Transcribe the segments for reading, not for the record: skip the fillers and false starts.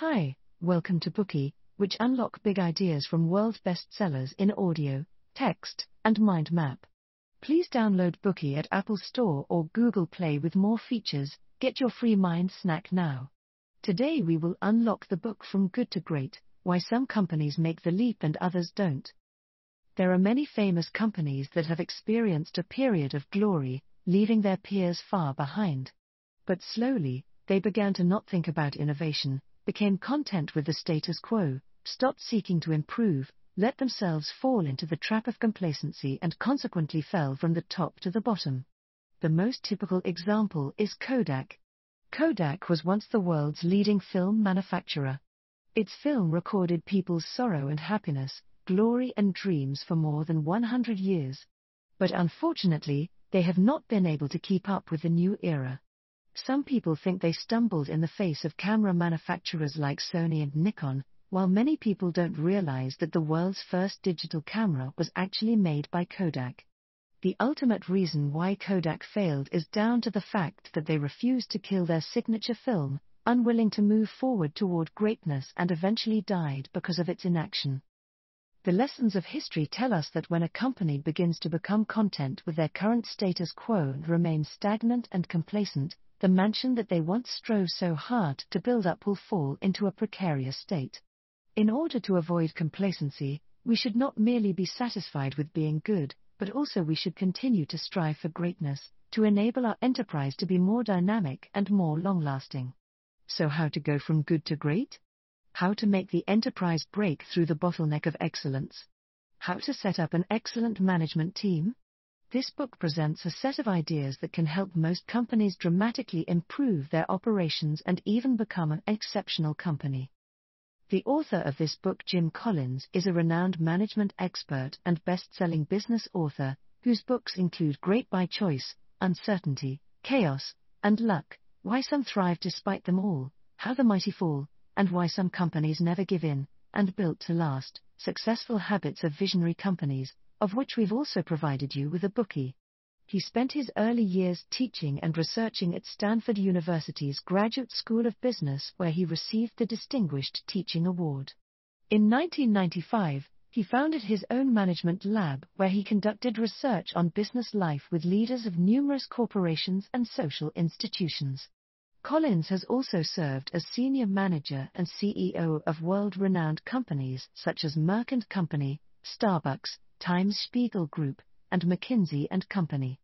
Hi, welcome to Bookey, which unlock big ideas from world bestsellers in audio, text, and mind map. Please download Bookey at Apple Store or Google Play with more features. Get your free mind snack now. Today we will unlock the book From Good to Great, Why Some Companies Make the Leap and Others Don't. There are many famous companies that have experienced a period of glory, leaving their peers far behind. But slowly, they began to not think about innovation, became content with the status quo, stopped seeking to improve, let themselves fall into the trap of complacency and consequently fell from the top to the bottom. The most typical example is Kodak. Kodak was once the world's leading film manufacturer. Its film recorded people's sorrow and happiness, glory and dreams for more than 100 years. But unfortunately, they have not been able to keep up with the new era. Some people think they stumbled in the face of camera manufacturers like Sony and Nikon, while many people don't realize that the world's first digital camera was actually made by Kodak. The ultimate reason why Kodak failed is down to the fact that they refused to kill their signature film, unwilling to move forward toward greatness, and eventually died because of its inaction. The lessons of history tell us that when a company begins to become content with their current status quo and remains stagnant and complacent, the mansion that they once strove so hard to build up will fall into a precarious state. In order to avoid complacency, we should not merely be satisfied with being good, but also we should continue to strive for greatness, to enable our enterprise to be more dynamic and more long-lasting. So how to go from good to great? How to make the enterprise break through the bottleneck of excellence? How to set up an excellent management team? This book presents a set of ideas that can help most companies dramatically improve their operations and even become an exceptional company. The author of this book, Jim Collins, is a renowned management expert and best-selling business author, whose books include Great by Choice, Uncertainty, Chaos, and Luck, Why Some Thrive Despite Them All, How the Mighty Fall, and Why Some Companies Never Give In, and Built to Last, Successful Habits of Visionary Companies, of which we've also provided you with a Bookey. He spent his early years teaching and researching at Stanford University's Graduate School of Business, where he received the Distinguished Teaching Award. In 1995, he founded his own management lab, where he conducted research on business life with leaders of numerous corporations and social institutions. Collins has also served as senior manager and CEO of world-renowned companies such as Merck & Company, Starbucks, Times Spiegel Group, and McKinsey & Company.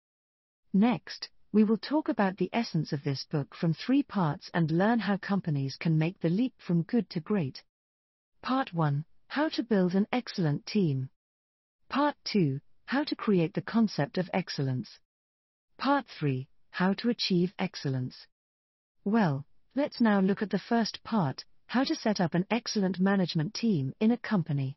Next, we will talk about the essence of this book from 3 parts and learn how companies can make the leap from good to great. Part 1, How to Build an Excellent Team. Part 2, How to Create the Concept of Excellence. Part 3, How to Achieve Excellence. Well, let's now look at the first part, how to set up an excellent management team in a company.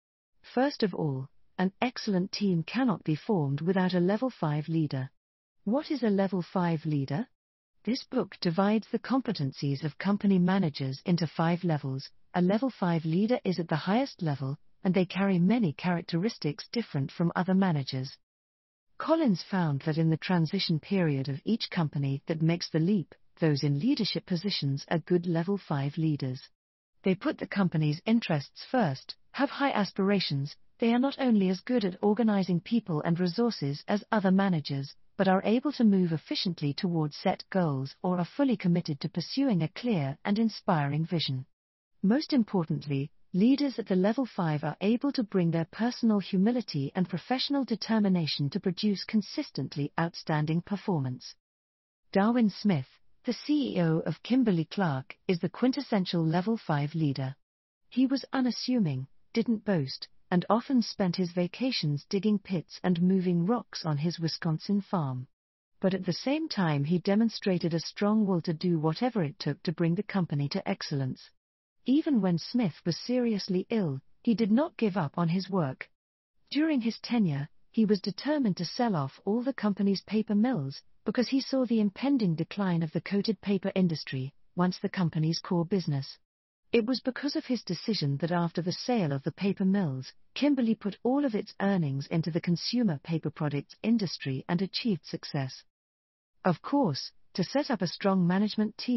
First of all, an excellent team cannot be formed without a Level 5 leader. What is a Level 5 leader? This book divides the competencies of company managers into 5 levels. A Level 5 leader is at the highest level, and they carry many characteristics different from other managers. Collins found that in the transition period of each company that makes the leap, those in leadership positions are good Level 5 leaders. They put the company's interests first, have high aspirations. They are not only as good at organizing people and resources as other managers, but are able to move efficiently towards set goals or are fully committed to pursuing a clear and inspiring vision. Most importantly, leaders at the Level 5 are able to bring their personal humility and professional determination to produce consistently outstanding performance. Darwin Smith, the CEO of Kimberly-Clark, is the quintessential Level 5 leader. He was unassuming, didn't boast, and often spent his vacations digging pits and moving rocks on his Wisconsin farm. But at the same time he demonstrated a strong will to do whatever it took to bring the company to excellence. Even when Smith was seriously ill, he did not give up on his work. During his tenure, he was determined to sell off all the company's paper mills, because he saw the impending decline of the coated paper industry, once the company's core business. It was because of his decision that after the sale of the paper mills, Kimberly put all of its earnings into the consumer paper products industry and achieved success. Of course, to set up a strong management team,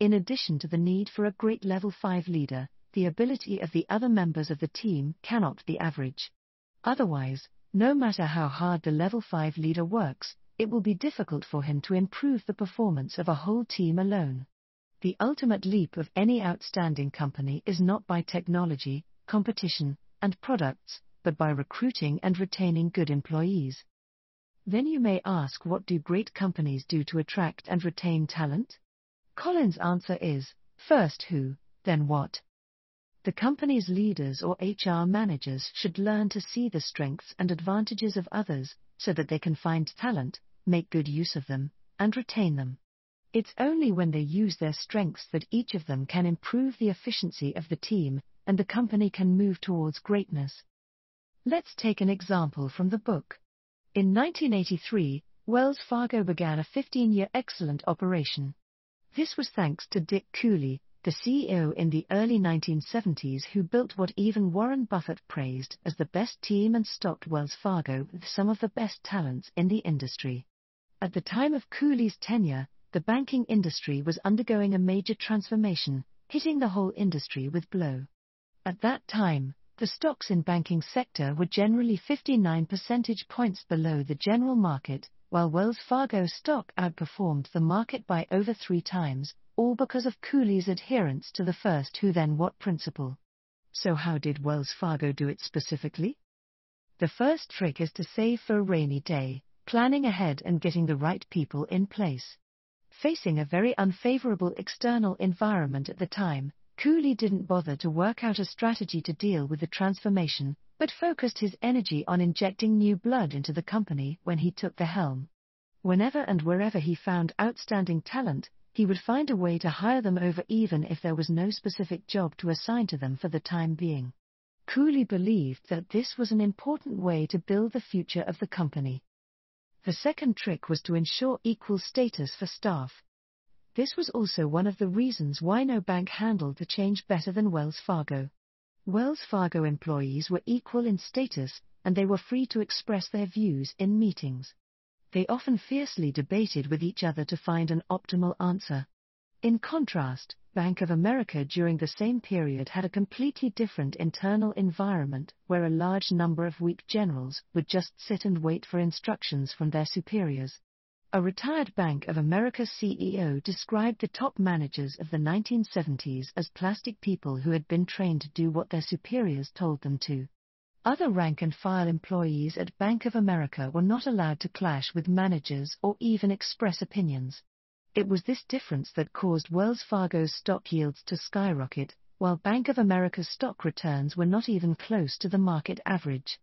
In addition to the need for a great level 5 leader, the ability of the other members of the team cannot be average. Otherwise, no matter how hard the level 5 leader works, it will be difficult for him to improve the performance of a whole team alone. The ultimate leap of any outstanding company is not by technology, competition, and products, but by recruiting and retaining good employees. Then you may ask, what do great companies do to attract and retain talent? Colin's answer is, first who, then what. The company's leaders or HR managers should learn to see the strengths and advantages of others, so that they can find talent, make good use of them, and retain them. It's only when they use their strengths that each of them can improve the efficiency of the team, and the company can move towards greatness. Let's take an example from the book. In 1983, Wells Fargo began a 15-year excellent operation. This was thanks to Dick Cooley, the CEO in the early 1970s, who built what even Warren Buffett praised as the best team and stocked Wells Fargo with some of the best talents in the industry. At the time of Cooley's tenure, the banking industry was undergoing a major transformation, hitting the whole industry with blow. At that time, the stocks in banking sector were generally 59 percentage points below the general market, while Wells Fargo stock outperformed the market by over 3 times, all because of Cooley's adherence to the first who then what principle. So how did Wells Fargo do it specifically? The first trick is to save for a rainy day, planning ahead and getting the right people in place. Facing a very unfavorable external environment at the time, Cooley didn't bother to work out a strategy to deal with the transformation, but focused his energy on injecting new blood into the company when he took the helm. Whenever and wherever he found outstanding talent, he would find a way to hire them over even if there was no specific job to assign to them for the time being. Cooley believed that this was an important way to build the future of the company. The second trick was to ensure equal status for staff. This was also one of the reasons why no bank handled the change better than Wells Fargo. Wells Fargo employees were equal in status, and they were free to express their views in meetings. They often fiercely debated with each other to find an optimal answer. In contrast, Bank of America during the same period had a completely different internal environment, where a large number of weak generals would just sit and wait for instructions from their superiors. A retired Bank of America CEO described the top managers of the 1970s as plastic people who had been trained to do what their superiors told them to. Other rank-and-file employees at Bank of America were not allowed to clash with managers or even express opinions. It was this difference that caused Wells Fargo's stock yields to skyrocket, while Bank of America's stock returns were not even close to the market average.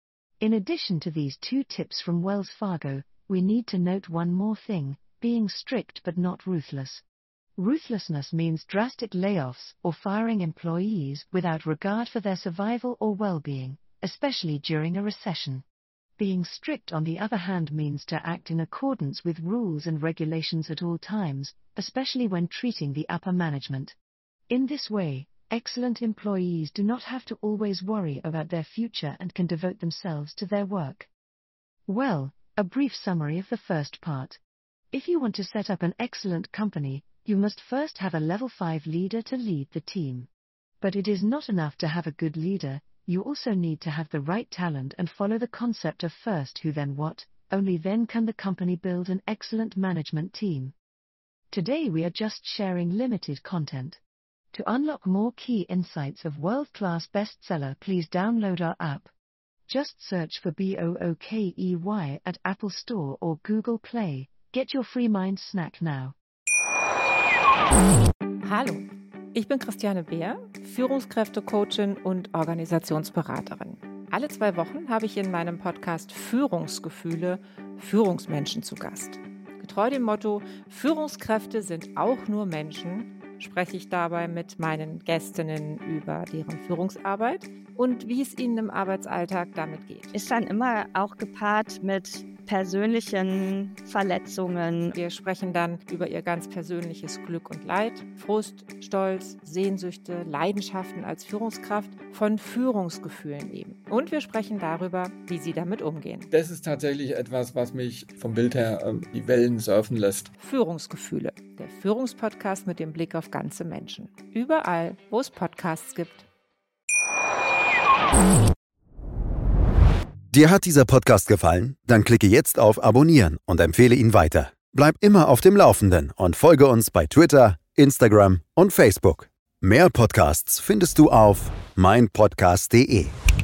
In addition to these 2 tips from Wells Fargo, we need to note one more thing: being strict but not ruthless. Ruthlessness means drastic layoffs or firing employees without regard for their survival or well-being, especially during a recession. Being strict, on the other hand, means to act in accordance with rules and regulations at all times, especially when treating the upper management. In this way, excellent employees do not have to always worry about their future and can devote themselves to their work. Well, a brief summary of the first part. If you want to set up an excellent company, you must first have a level 5 leader to lead the team. But it is not enough to have a good leader, you also need to have the right talent and follow the concept of first who then what. Only then can the company build an excellent management team. Today we are just sharing limited content. To unlock more key insights of world-class bestseller, please download our app. Just search for BOOKEY at Apple Store or Google Play. Get your free mind snack now. Hallo, ich bin Christiane Beer, Führungskräftecoachin und Organisationsberaterin. Alle 2 Wochen habe ich in meinem Podcast Führungsgefühle Führungsmenschen zu Gast. Getreu dem Motto Führungskräfte sind auch nur Menschen, spreche ich dabei mit meinen Gästinnen über deren Führungsarbeit und wie es ihnen im Arbeitsalltag damit geht. Ist dann immer auch gepaart mit persönlichen Verletzungen. Wir sprechen dann über ihr ganz persönliches Glück und Leid, Frust, Stolz, Sehnsüchte, Leidenschaften als Führungskraft, von Führungsgefühlen eben. Und wir sprechen darüber, wie sie damit umgehen. Das ist tatsächlich etwas, was mich vom Bild her die Wellen surfen lässt. Führungsgefühle. der Führungspodcast mit dem Blick auf ganze Menschen. Überall, wo es Podcasts gibt. Dir hat dieser Podcast gefallen? Dann klicke jetzt auf Abonnieren und empfehle ihn weiter. Bleib immer auf dem Laufenden und folge uns bei Twitter, Instagram und Facebook. Mehr Podcasts findest du auf meinpodcast.de.